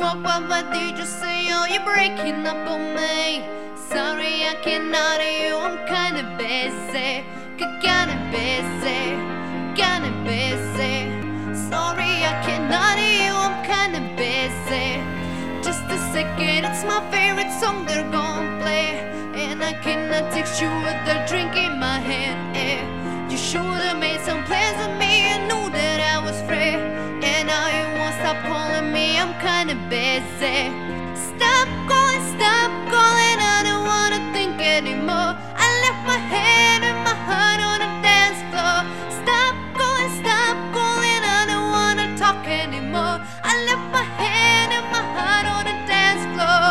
smoke, what did you say? Oh, you're breaking up on me. Sorry, I cannot hear you, I'm kinda busy. Kinda busy, kinda busy. Sorry, I cannot hear you, I'm kinda busy. Just a second, it's my favorite song they're gonna play. And I cannot text you with the drink in my hand, yeah. You should've made some plans with me, I knew that I was free. And now you won't stop calling me, I'm kinda busy. Stop calling, I don't wanna think anymore. I left my head and my heart on the dance floor. Stop calling, I don't wanna talk anymore. I left my head and my heart on the dance floor.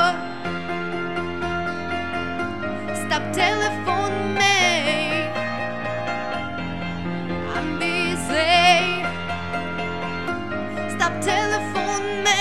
Stop telephoning me, I'm busy. Stop telephoning me.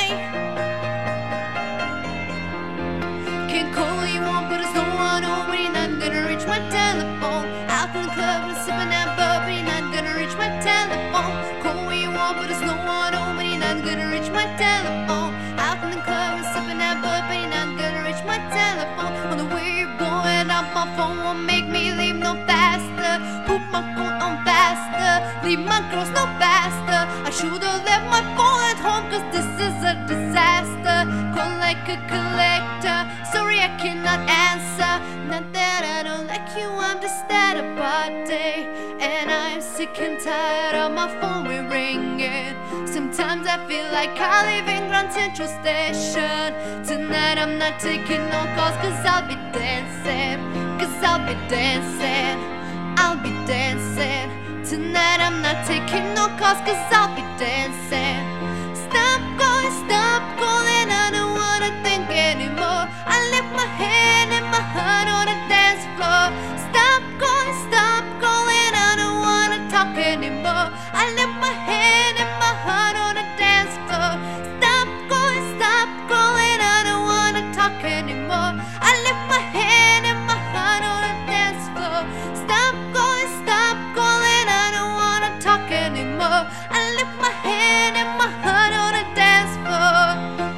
Can't call you on, but there's no one over. You're not gonna reach my telephone. Out in the club and sipping that bub, you're not gonna reach my telephone. Call you on, but there's no one over. You're not gonna reach my telephone. Out in the club and sipping that bub, but you're not gonna reach my telephone. On the way you're blowing up my phone won't make me leave no faster. Put my phone on faster, leave my girls no faster. I should've left my phone at home, cause this is a disaster. Call like a collector, sorry I cannot answer. Not that I don't like you, I'm just at a party. And I'm sick and tired of my phone ringing. Sometimes I feel like I live in Grand Central Station. Tonight I'm not taking no calls, cause I'll be dancing. Cause I'll be dancing, I'll be dancing. Tonight I'm not taking no calls, cause I'll be dancing. Stop calling, I don't wanna think anymore. I left my head and my heart on the dance floor. Stop calling, I don't wanna talk anymore. I left my head and my heart on the dance floor. Stop calling, I don't wanna talk anymore. I left my head and my heart on the dance floor. Stop calling, I don't wanna talk anymore. I left my head and my heart on the dance floor.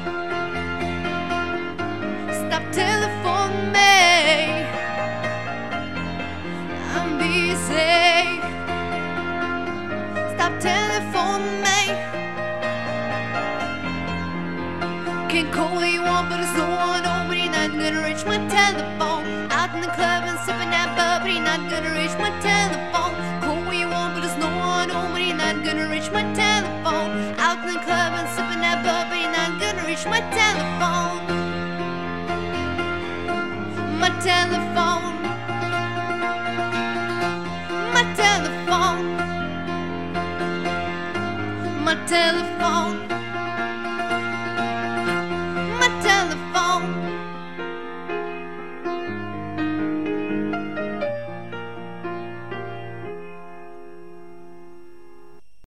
Stop telephoning me, I'm busy. Stop telephoning me. Can't call you on, but there's no one over. You're not gonna reach my telephone. Out in the club and sipping that bub, but you're not gonna reach my telephone. Call you on, but there's no one over. You're not gonna reach my telephone. Out in the club and sipping that bub, but you're not gonna reach my telephone. My telephone, my telephone, my telephone.